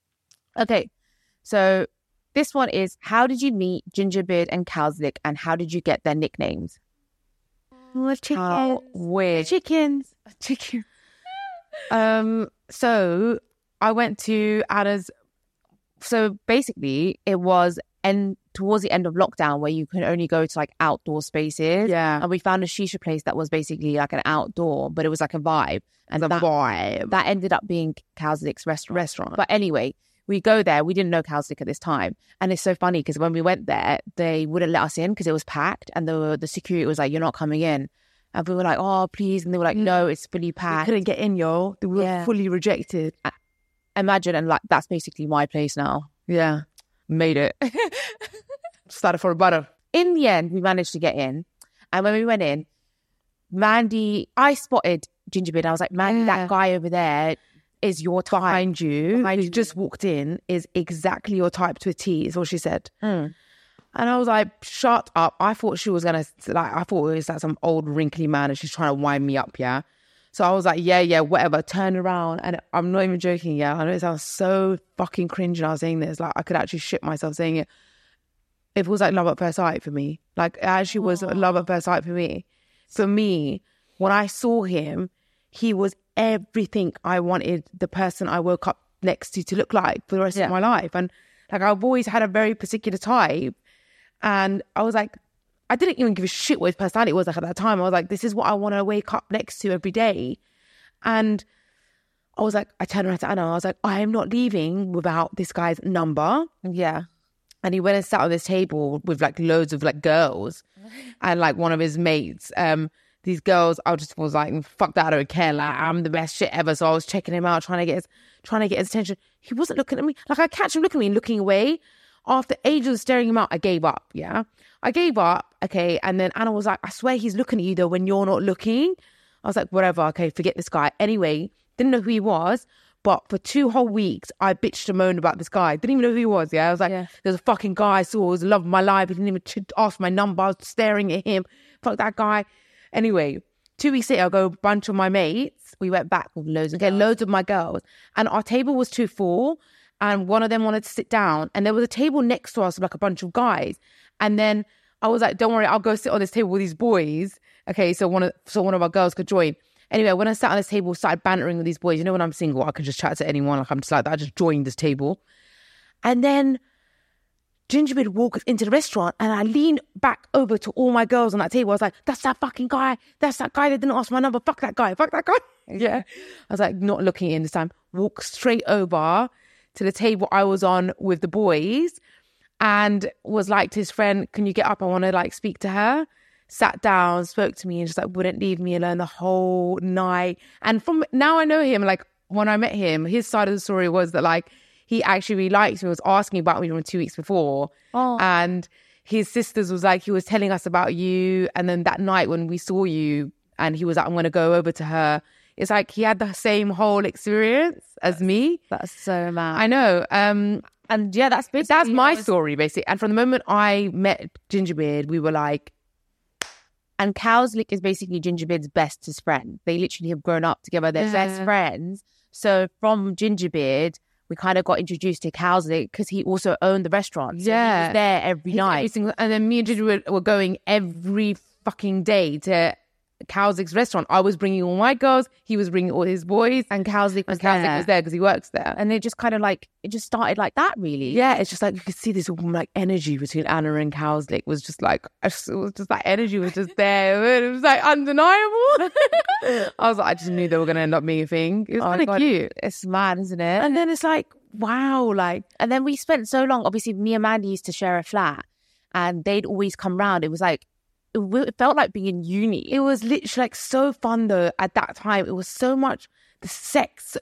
Okay. So this one is, how did you meet Gingerbeard and Kowslick and how did you get their nicknames? Chickens. Weird. Chickens. So I went to Anna's. So basically it was towards the end of lockdown where you can only go to like outdoor spaces. Yeah. And we found a shisha place that was basically like an outdoor, but it was like a vibe. And that ended up being Kowslick's restaurant. But anyway, we go there. We didn't know Kowslick at this time. And it's so funny because when we went there, they wouldn't let us in because it was packed. And the security was like, you're not coming in. And we were like, oh, please. And they were like, no, it's fully packed. We couldn't get in, yo. They were fully rejected. Imagine. And like, that's basically my place now. Yeah. Made it. Started for a butter. In the end, we managed to get in. And when we went in, Mandy, I spotted Gingerbeard. I was like, Mandy, that guy over there is your type. Behind you, who just walked in, is exactly your type to a T, is what she said. And I was like, shut up. I thought she was going to, I thought it was like some old wrinkly man and she's trying to wind me up, yeah? So I was like, yeah, whatever. Turn around. And I'm not even joking, yeah? I know it sounds so fucking cringe when I was saying this. Like, I could actually shit myself saying it. It was like love at first sight for me. Like, it actually was love at first sight for me. For me, when I saw him, he was everything I wanted the person I woke up next to look like for the rest of my life. And like, I've always had a very particular type. And I was like, I didn't even give a shit what his personality was like at that time. I was like, this is what I want to wake up next to every day. And I was like, I turned around to Anna. I was like, I am not leaving without this guy's number. Yeah. And he went and sat on this table with like loads of like girls and like one of his mates. These girls, I just was like, fuck that, I don't care. Like, I'm the best shit ever. So I was checking him out, trying to get his attention. He wasn't looking at me. Like, I catch him looking at me and looking away. After ages of staring him out, I gave up. Yeah. I gave up. Okay. And then Anna was like, I swear he's looking at you though when you're not looking. I was like, whatever. Okay. Forget this guy. Anyway, didn't know who he was. But for 2 whole weeks, I bitched and moaned about this guy. Didn't even know who he was, yeah? I was like, there's a fucking guy I saw. It was the love of my life. He didn't even ask my number. I was staring at him. Fuck that guy. Anyway, 2 weeks later, I go a bunch of my mates. We went back with loads of my girls. And our table was too full. And one of them wanted to sit down. And there was a table next to us with like a bunch of guys. And then I was like, don't worry, I'll go sit on this table with these boys. Okay, so one of our girls could join. Anyway, when I sat on this table, started bantering with these boys. You know, when I'm single, I can just chat to anyone. Like, I'm just like that. I just joined this table. And then Gingerbeard walked into the restaurant and I leaned back over to all my girls on that table. I was like, that's that fucking guy. That's that guy that didn't ask my number. Fuck that guy. Fuck that guy. Yeah. I was like, not looking in this time. Walked straight over to the table I was on with the boys and was like to his friend, can you get up? I want to like speak to her. Sat down, spoke to me and just like wouldn't leave me alone the whole night. And from now I know him, like when I met him, his side of the story was that like he actually really liked me, was asking about me from 2 weeks before. Oh. And his sisters was like, he was telling us about you. And then that night when we saw you and he was like, I'm going to go over to her. It's like he had the same whole experience as me. That's so mad. I know. And yeah, that's my story basically. And from the moment I met Gingerbeard, we were like, and Cowslick is basically Gingerbeard's bestest friend. They literally have grown up together. They're best friends. So from Gingerbeard, we kind of got introduced to Cowslick because he also owned the restaurant. So he was there every night. And then me and Gingerbeard were going every fucking day to Cowslick's restaurant. I was bringing all my girls. He was bringing all his boys. And Cowslick was there because he works there. And it just kind of like, it just started like that, really. Yeah, it's just like you could see this like energy between Anna and Cowslick was just like, it was just that energy was just there. It was like undeniable. I was like, I just knew they were going to end up being a thing. It was kind of cute. It's mad, isn't it? And then it's like, wow, like. And then we spent so long, obviously me and Mandy used to share a flat and they'd always come round. It was like, it felt like being in uni. It was literally like so fun though at that time. It was so much the sex,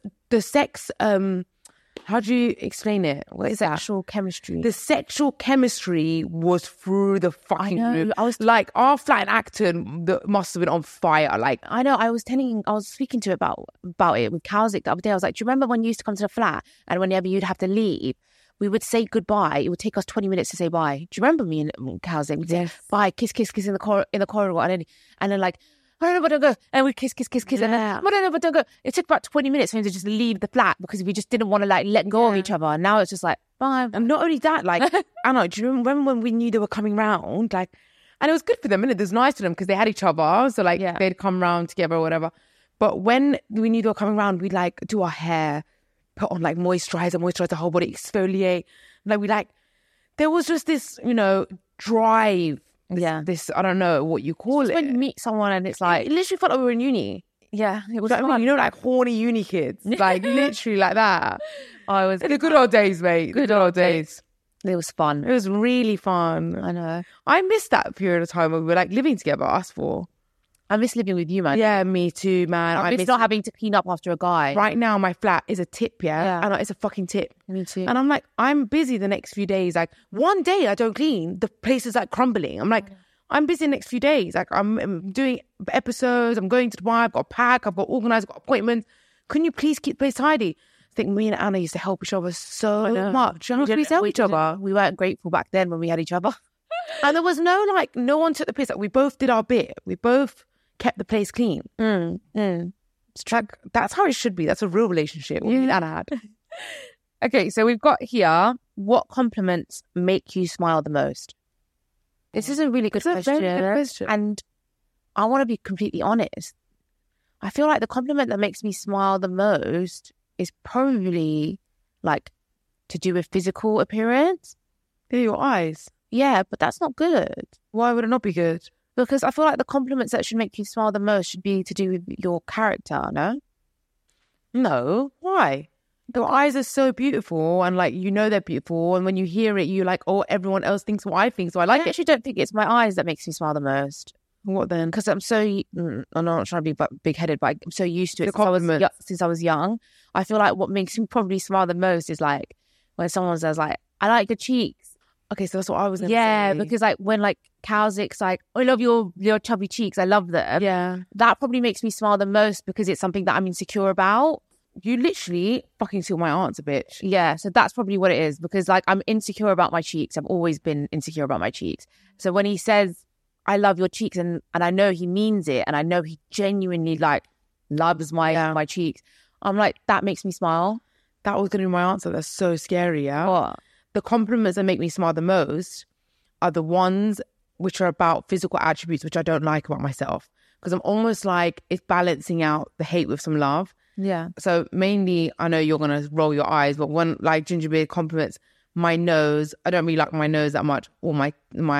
how do you explain it? What is sexual chemistry. The sexual chemistry was through the fucking roof. I was like our flat in Acton must have been on fire. Like I know, I was speaking to about it with Cowslick the other day. I was like, do you remember when you used to come to the flat and whenever you'd have to leave, we would say goodbye. It would take us 20 minutes to say bye. Do you remember me and Cowslick? We'd say bye, kiss in the corridor, and then like, I don't know, but don't go. And we'd kiss. Yeah. And then, I don't know, but don't go. It took about 20 minutes for him to just leave the flat because we just didn't want to like let go of each other. And now it's just like, bye. And not only that, like, Anna, do you remember when we knew they were coming round? Like, and it was good for them, and it was nice for them because they had each other. So like, they'd come round together or whatever. But when we knew they were coming round, we'd like do our hair, put on like moisturize the whole body, exfoliate. Like there was just this, you know, drive. This I don't know what you call it. When you meet someone and it's like, it literally felt like we were in uni. Yeah, it was fun. You know, like horny uni kids, like literally like that. I was the good old days, mate. Good old days. It was fun. It was really fun. I know. I missed that period of time when we were like living together, us four. I miss living with you, man. Yeah, me too, man. I miss not having to clean up after a guy. Right now, my flat is a tip, and it's a fucking tip. Me too. And I'm like, I'm busy the next few days. Like one day I don't clean, the place is like crumbling. I'm like, I'm busy the next few days. Like I'm doing episodes. I'm going to Dubai. I've got to pack. I've got to organise. I've got appointments. Can you please keep the place tidy? I think me and Anna used to help each other so much. We help each other. We weren't grateful back then when we had each other. And there was no one took the piss. Like we both did our bit. We both kept the place clean. It's like, that's how it should be. That's a real relationship. What me and Anna had. Okay, so we've got here, what compliments make you smile the most? This is a really good question. Very good question. And I want to be completely honest. I feel like the compliment that makes me smile the most is probably like to do with physical appearance. Your eyes. Yeah, but that's not good. Why would it not be good? Because I feel like the compliments that should make you smile the most should be to do with your character, no? No. Why? Your eyes are so beautiful and like, you know, they're beautiful. And when you hear it, you're like, oh, everyone else thinks what I think. So I like it. I actually don't think it's my eyes that makes me smile the most. What then? Because I'm not trying to be big-headed, but I'm so used to it since I was young. I feel like what makes me probably smile the most is like when someone says like, I like your cheeks. Okay, so that's what I was going to say. Because like when like Cowslick's like, I love your chubby cheeks, I love them. Yeah. That probably makes me smile the most because it's something that I'm insecure about. You literally fucking steal my answer, bitch. Yeah, so that's probably what it is because like I'm insecure about my cheeks. I've always been insecure about my cheeks. So when he says, I love your cheeks, and I know he means it, and I know he genuinely like loves my cheeks, I'm like, that makes me smile. That was going to be my answer. That's so scary, yeah? What? The compliments that make me smile the most are the ones which are about physical attributes, which I don't like about myself. because I'm almost like it's balancing out the hate with some love. Yeah. So mainly, I know you're gonna roll your eyes, but when like Gingerbeard compliments my nose, I don't really like my nose that much, or my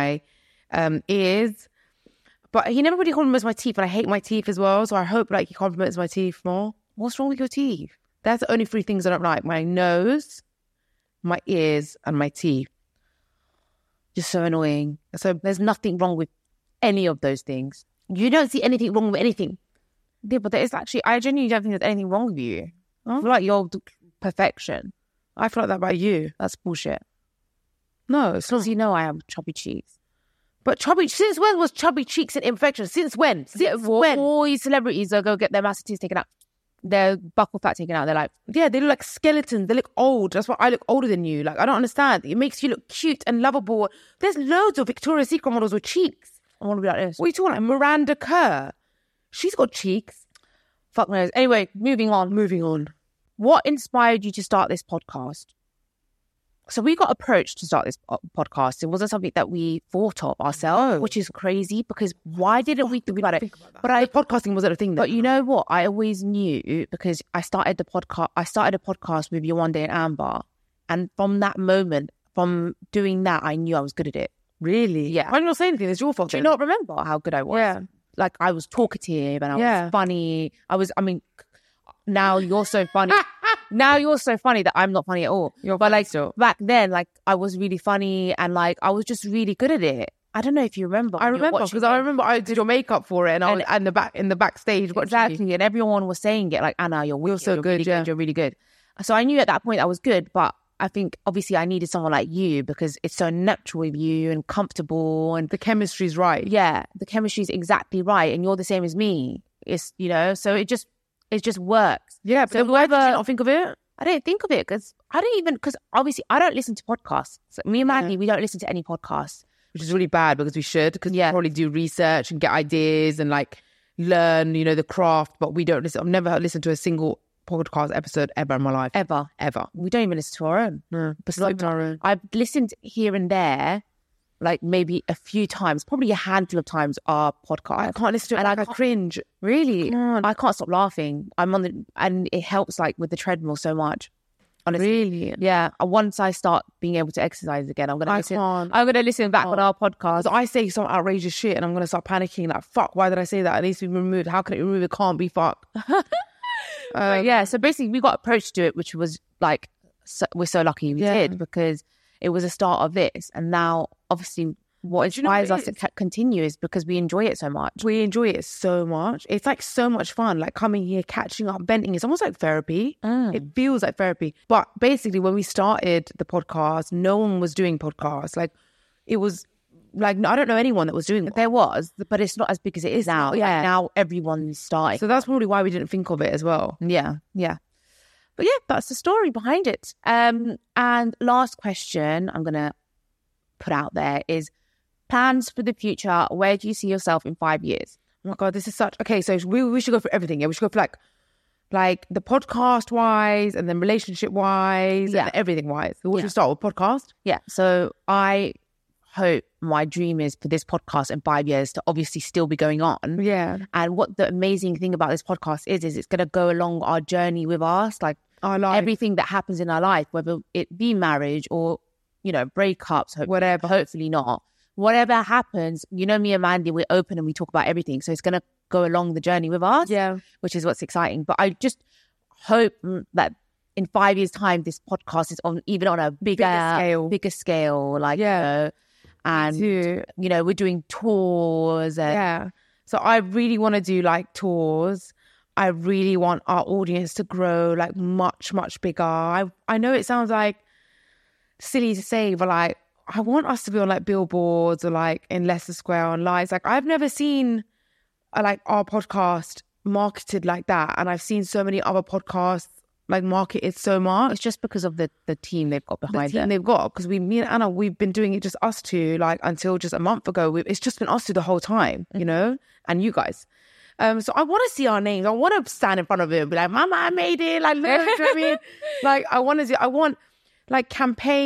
ears. But he never really compliments my teeth, and I hate my teeth as well. So I hope like he compliments my teeth more. What's wrong with your teeth? That's the only 3 things I don't like: my nose, my ears, and my teeth. Just so annoying. So there's nothing wrong with any of those things. You don't see anything wrong with anything. Yeah, but there is actually, I genuinely don't think there's anything wrong with you. I feel like you're perfection. I feel like that about you. That's bullshit. No, it's not. Because you know I have chubby cheeks. But since when was chubby cheeks an infection? Since when? When? All these celebrities that go get their massive teeth taken out, their buccal fat taken out, they're like, yeah, they look like skeletons. They look old. That's why I look older than you. Like, I don't understand. It makes you look cute and lovable. There's loads of Victoria's Secret models with cheeks. I want to be like this. What are you talking about? Miranda Kerr. She's got cheeks. Fuck knows. Anyway, moving on. What inspired you to start this podcast? So we got approached to start this podcast. It wasn't something that we thought of ourselves, which is crazy because why didn't we think about it? But podcasting wasn't a thing then. But you know what? I always knew because I started a podcast with Yewande and Amber. And from that moment, from doing that, I knew I was good at it. Really? Yeah. Why didn't you say anything? It's your fault. Do you not remember how good I was? Yeah. Like I was talkative and I was funny. Now you're so funny. Now you're so funny that I'm not funny at all. But like back then, like I was really funny and like I was just really good at it. I don't know if you remember. I remember because I remember I did your makeup for it and I was in the backstage. Exactly, and everyone was saying it like, Anna, you're so good. You're really good. So I knew at that point I was good, but I think obviously I needed someone like you because it's so natural with you and comfortable and the chemistry's right. Yeah, the chemistry's exactly right, and you're the same as me. It's so it just works. Yeah, but so why did you not think of it? I didn't think of it because obviously I don't listen to podcasts. So me and Maggie, we don't listen to any podcasts, which is really bad because we should. Because we probably do research and get ideas and like learn, the craft. But we don't listen. I've never listened to a single podcast episode ever in my life. Ever. We don't even listen to our own. No, but our own. I've listened here and there, like maybe a few times, probably a handful of times, our podcast. I can't listen to it. And I cringe. Really? I can't stop laughing. And it helps like with the treadmill so much. Honestly. Really? Yeah. Once I start being able to exercise again, I'm gonna listen back on our podcast. So I say some outrageous shit and I'm gonna start panicking like, fuck, why did I say that? It needs to be removed. How can it be removed? It can't be fuck. So basically we got approached to it, which was like we're so lucky we did because it was a start of this. And now obviously what inspires us to continue is because we enjoy it so much. We enjoy it so much. It's like so much fun, like coming here, catching up, venting. It's almost like therapy. It feels like therapy. But basically when we started the podcast, no one was doing podcasts. Like it was like, I don't know anyone that was doing it. There was, but it's not as big as it is now. Yeah. Like now everyone's starting. So that's probably why we didn't think of it as well. Yeah. But yeah, that's the story behind it. And last question I'm going to put out there is plans for the future. Where do you see yourself in 5 years? Oh my God, this is such... Okay, so we should go for everything. Yeah, we should go for like the podcast wise and then relationship wise and everything wise. So what should we start with? Podcast? Yeah. So I hope my dream is for this podcast in 5 years to obviously still be going on. Yeah. And what the amazing thing about this podcast is it's going to go along our journey with us, like our life. Everything that happens in our life, whether it be marriage or, breakups, whatever. Hopefully not. Whatever happens, me and Mandy, we're open and we talk about everything. So it's going to go along the journey with us, which is what's exciting. But I just hope that in 5 years' time, this podcast is even on a bigger scale. And we're doing tours. So I really want to do like tours. I really want our audience to grow like much, much bigger. I know it sounds like silly to say, but like I want us to be on like billboards or like in Leicester Square on lights. Like I've never seen like our podcast marketed like that. And I've seen so many other podcasts like marketed so much. It's just because of the team they've got behind it. They've got, because me and Anna, we've been doing it just us two, like until just a month ago. It's just been us two the whole time, and you guys. So I want to see our names. I want to stand in front of it and be like, Mama, I made it. Like, look, you know what I mean? Like, I want like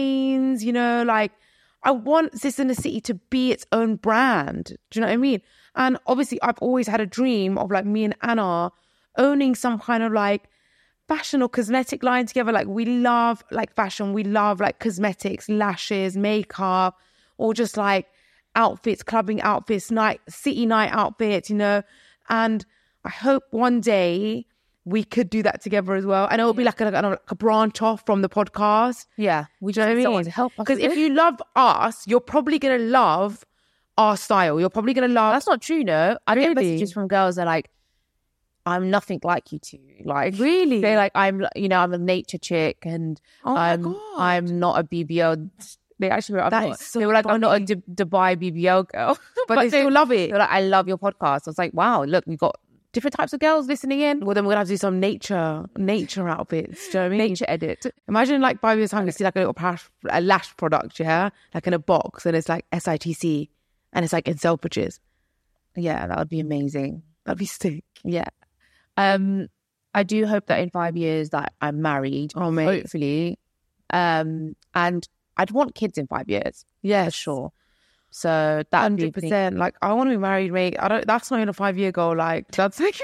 campaigns, like I want Sis in the City to be its own brand. Do you know what I mean? And obviously I've always had a dream of like me and Anna owning some kind of like fashion or cosmetic line together. Like we love like fashion, we love like cosmetics, lashes, makeup, or just like outfits, clubbing outfits, city night outfits, you know. And I hope one day we could do that together as well. And it will be like a branch off from the podcast. Yeah. Do you know what I mean? To help us. Because if you love us, you're probably going to love our style. You're probably going to love... That's not true, no. I get Really? messages from girls that are like, I'm nothing like you two. Like, Really? they're like, I'm a nature chick and my God. I'm not a BBL. They actually were, they were like, I'm not a Dubai BBL girl. But they still love it. They're like, I love your podcast. I was like, wow, look, we got different types of girls listening in. Well, then we're going to have to do some nature outfits. Do you know what I mean? Nature edit. Imagine like 5 years time, you see like a lash product, yeah? Like in a box, and it's like SITC, and it's like in Selfridges. Yeah, that would be amazing. That'd be sick. Yeah. I do hope that in 5 years that I'm married. Oh, mate. Hopefully. And I'd want kids in 5 years. Yeah, for sure. So that 100%. Like I want to be married, mate. That's not even a 5-year goal. Like that's like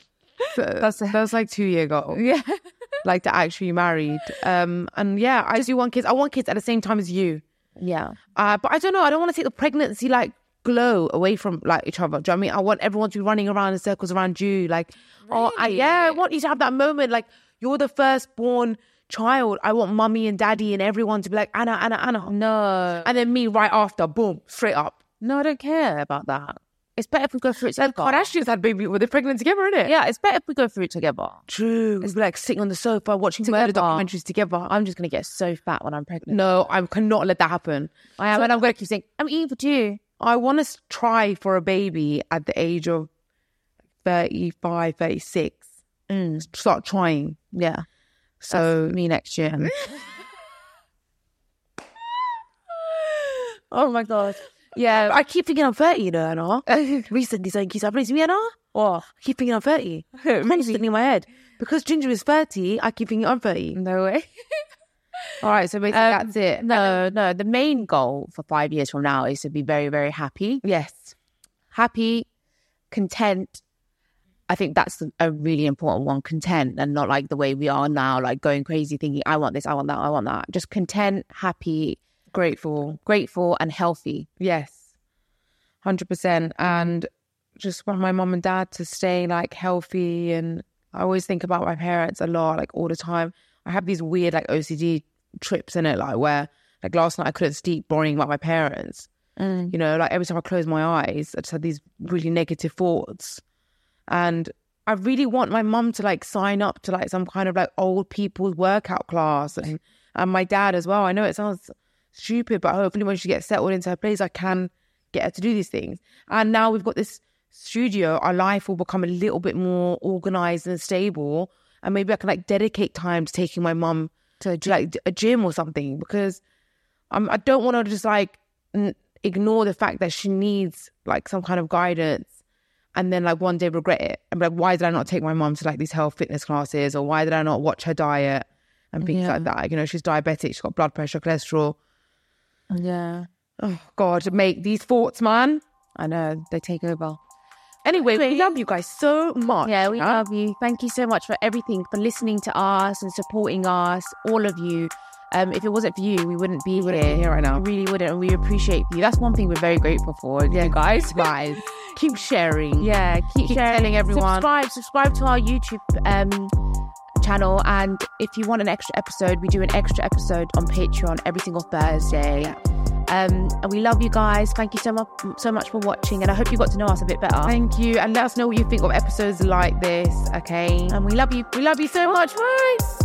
that's like 2-year goal. Yeah. Like to actually be married. And yeah, I do want kids. I want kids at the same time as you. Yeah. But I don't know. I don't want to take the pregnancy like glow away from like each other. Do you know what I mean? I want everyone to be running around in circles around you. Like, really? I want you to have that moment. Like you're the firstborn child. I want mummy and daddy and everyone to be like, Anna. No. And then me right after, boom, straight up. No, I don't care about that. It's better if we go through it together. Kardashians had baby, were they pregnant together, innit? Yeah, it's better if we go through it together. True. It's like sitting on the sofa watching murder documentaries together. I'm just going to get so fat when I'm pregnant. No, I cannot let that happen. I am, and I'm going to keep saying, I'm eating for two. I want to try for a baby at the age of 35, 36. Start trying. Yeah. So that's me next year. Oh my God. Yeah, I keep thinking I'm 30, you know, Anna. Recently saying, keeps happening to me, Anna. Or I keep thinking I'm 30. Constantly in my head. Because Ginger is 30, I keep thinking I'm 30. No way. All right, so basically that's it. No. The main goal for 5 years from now is to be very, very happy. Yes. Happy, content. I think that's a really important one. Content, and not like the way we are now, like going crazy thinking, I want this, I want that, I want that. Just content, happy, grateful and healthy. Yes, 100%. And just want my mum and dad to stay like healthy. And I always think about my parents a lot, like all the time. I have these weird like OCD trips in it, like where like last night I couldn't sleep worrying about my parents. You know, like every time I close my eyes, I just had these really negative thoughts. And I really want my mum to like sign up to like some kind of like old people's workout class, and my dad as well. I know it sounds stupid, but hopefully when she gets settled into her place, I can get her to do these things. And now we've got this studio, our life will become a little bit more organized and stable, and maybe I can like dedicate time to taking my mum to like a gym or something, because I don't want to just like ignore the fact that she needs like some kind of guidance and then like one day regret it and be like, why did I not take my mum to like these health fitness classes, or why did I not watch her diet and things like that. You know, she's diabetic, she's got blood pressure, cholesterol. Yeah. Oh God, mate, these thoughts, man. I know, they take over. Anyway, we love you guys so much. Yeah, we love you. Thank you so much for everything, for listening to us and supporting us, all of you. If it wasn't for you, we wouldn't be here right now. We really wouldn't, and we appreciate you. That's one thing we're very grateful for, you guys. Keep sharing. Yeah, keep sharing. Telling everyone. Subscribe to our YouTube channel, and if you want an extra episode, we do an extra episode on Patreon every single Thursday. And we love you guys. Thank you so much for watching, and I hope you got to know us a bit better. Thank you, and let us know what you think of episodes like this, okay? And we love you. We love you so much. Bye.